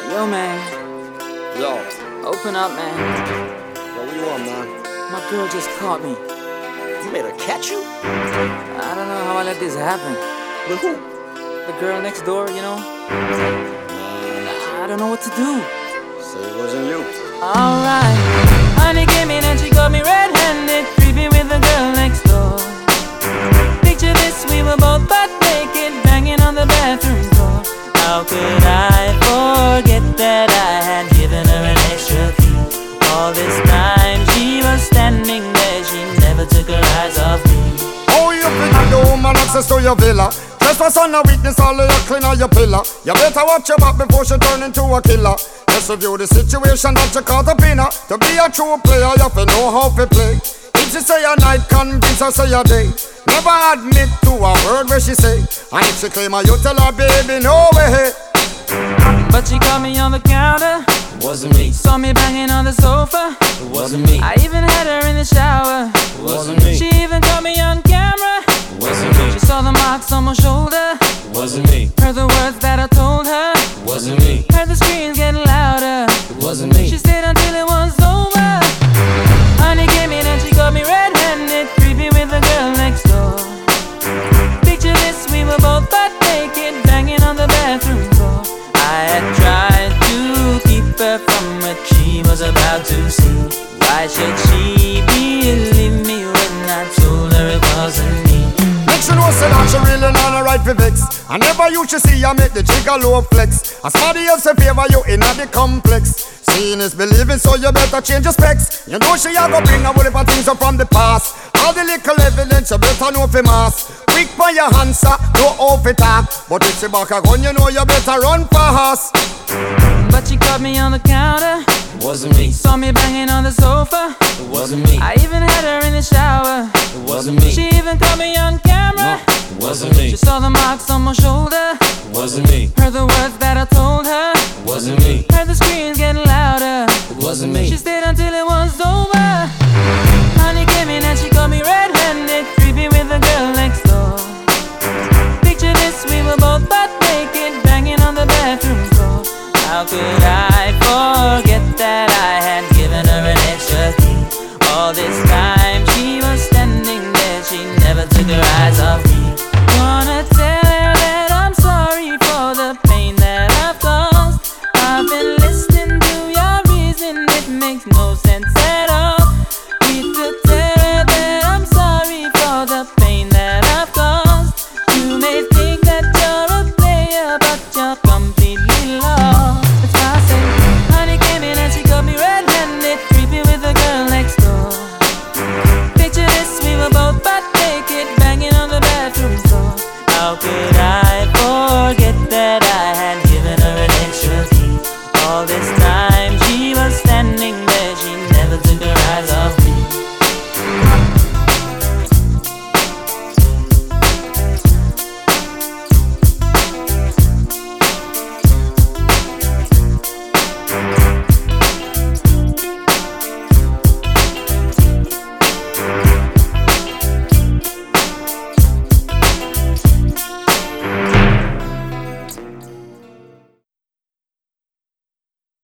Yo, man. Yo. Open up, man. Yo, what you want, man? My girl just caught me. You made her catch you? I don't know how I let this happen. With who? The girl next door, you know? I don't know what to do. Say it wasn't you. Alright. Honey came in and she got me red-handed, creepy with the girl next door. Picture this, we were both butt naked, banging on the bathroom door. How could I forget that I had given her an extra key? All this time she was standing there, she never took her eyes off me. Oh, you think the woman access to your villa? Trespass on a weakness, all of your clean on your pillar. You better watch your back before she turn into a killer. Just review the situation that you caught up in her. To be a true player, you have to know how to play. If she say a night, convince her say a day. Never admit to a word where she say. And if she claim her, you tell her, baby, no way. But she caught me on the counter. It wasn't me. Saw me banging on the sofa. It wasn't me. I even had her in the shower. It wasn't me. She even caught me on camera. It wasn't me. She saw the marks on my shoulder. It wasn't me. Heard the words that I told her. It wasn't me. Heard the screams getting louder. It wasn't me. She stayed until it was over. Honey came in and she got me red-handed, creepy with the girl next door. Picture this, we were both butt naked, banging on the bathroom door. I had tried to keep her from what she was about to see. Why should she believe me when I told her it wasn't me? Make sure no say that she really not a right for vex. I never used to see you make the jigger low flex. As somebody else in favor you in the complex. Seeing is believing, so you better change your specs. You know she a go bring a whole heap of things up from the past. All the little evidence you better know for mass. Quick for your answer, no off it talk. But if she back a gun, you know you better run fast. But she caught me on the counter. It wasn't me. Saw me banging on the sofa. It wasn't me. I even had her in the shower. It wasn't me. She even caught me on camera. It wasn't me. She saw the marks on my shoulder. It wasn't me. Heard the words that I told her. It wasn't me. Heard the screams getting louder. It wasn't me. She stayed until it was over. Honey came in and she got me red-handed, creepy with the girl next door. Picture this, we were both butt naked, banging on the bathroom floor. How could I forget that I had given her an extra key? All this time she was standing there, she never took her eyes off me. Wanna tell her that I'm sorry for the pain that I've caused. I've been listening to your reason, it makes no sense at all. Need to tell her that I'm sorry for the pain that I've caused. You may think that you're a player, but you're completely lost.